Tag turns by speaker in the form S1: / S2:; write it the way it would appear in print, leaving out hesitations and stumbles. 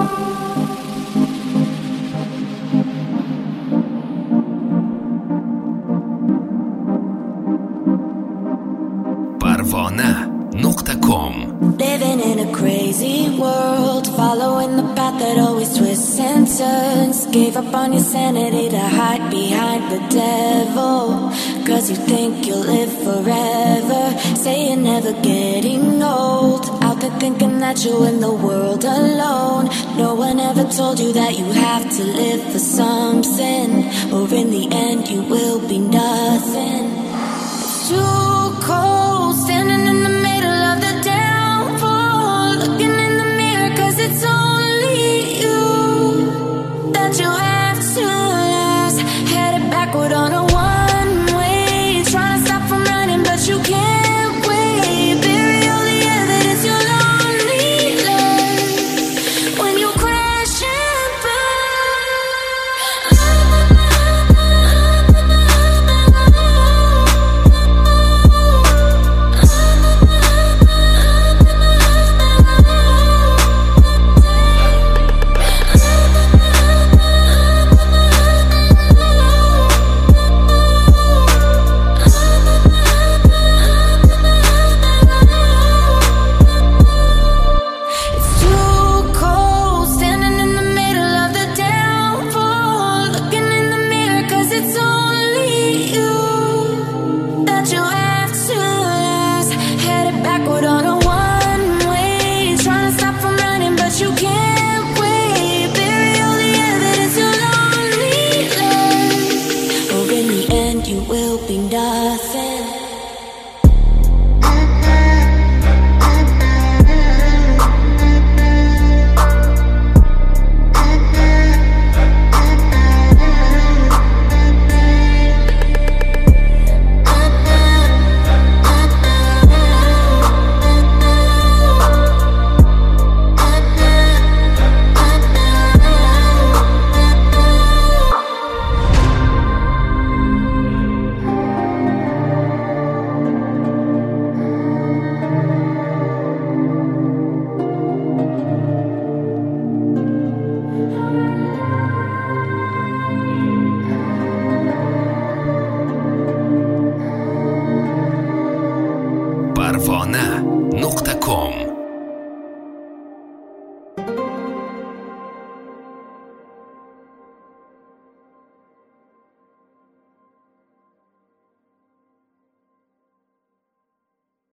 S1: Parvona.com.
S2: Living in a crazy world, following the path that always twists and turns. Gave up on your sanity to hide behind the devil, 'cause you think you'll live forever. Say you're never getting old, out there thinking that you're in the world alone. No one ever told you that you have to live for something, or in the end you will be nothing. It's too cold, standing in the middle of the downfall, looking in the mirror 'cause it's only you that you have to last. Headed backward on a one-way, trying to stop from running but you can't wait. Bury all the evidence, your loneliness, when you crash and you will be nothing.
S1: Parvona.com